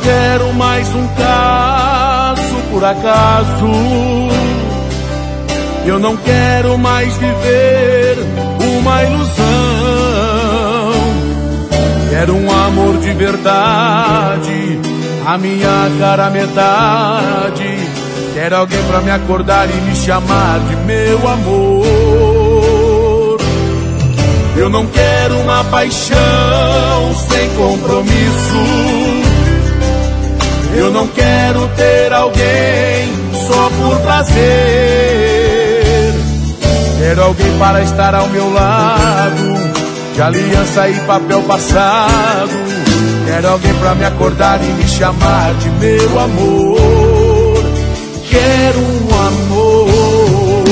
quero mais um caso por acaso. Eu não quero mais viver uma ilusão. Quero um amor de verdade, a minha cara metade. Quero alguém pra me acordar e me chamar de meu amor. Eu não quero uma paixão sem compromisso. Eu não quero ter alguém só por prazer. Quero alguém para estar ao meu lado, de aliança e papel passado. Quero alguém pra me acordar e me chamar de meu amor. Quero um amor.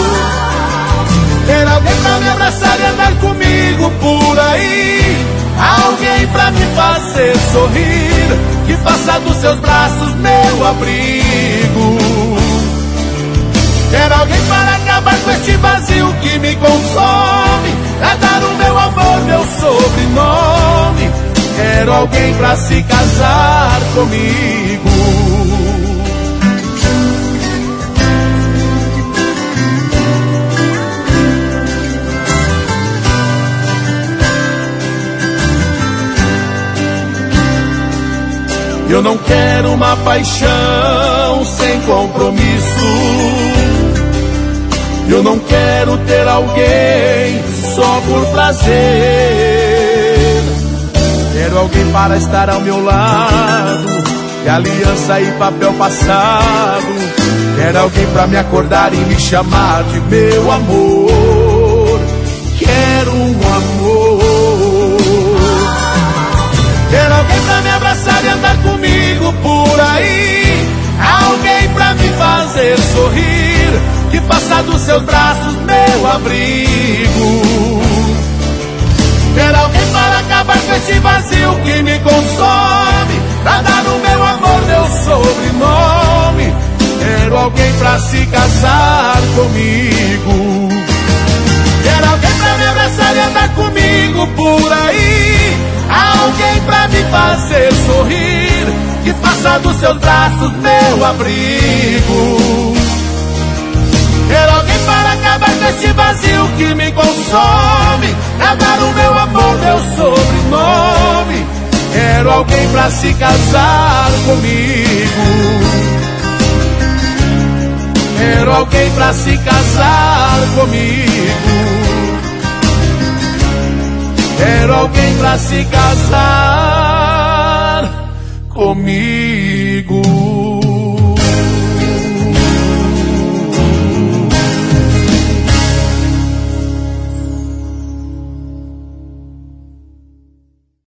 Quero alguém pra me abraçar e andar comigo por aí. Alguém pra me fazer sorrir, que faça dos seus braços meu abrigo. Quero alguém para acabar com este vazio que me consome, pra dar o meu amor, meu sobrenome. Quero alguém pra se casar comigo. Eu não quero uma paixão sem compromisso. Eu não quero ter alguém só por prazer. Quero alguém para estar ao meu lado, de aliança e papel passado. Quero alguém para me acordar e me chamar de meu amor. Quero um amor. Quero alguém pra me abraçar e andar comigo por aí. Alguém pra me fazer sorrir, que faça dos seus braços meu abrigo. Quero alguém para acabar com esse vazio que me consome, pra dar o meu amor, meu sobrenome. Quero alguém pra se casar comigo. Quero alguém pra me abraçar e andar comigo por aí. Alguém pra me fazer sorrir, que faça dos seus braços meu abrigo. Quero alguém para acabar com esse vazio que me consome, pra dar o meu amor, meu sobrenome. Quero alguém pra se casar comigo. Quero alguém pra se casar comigo. Quero alguém pra se casar comigo.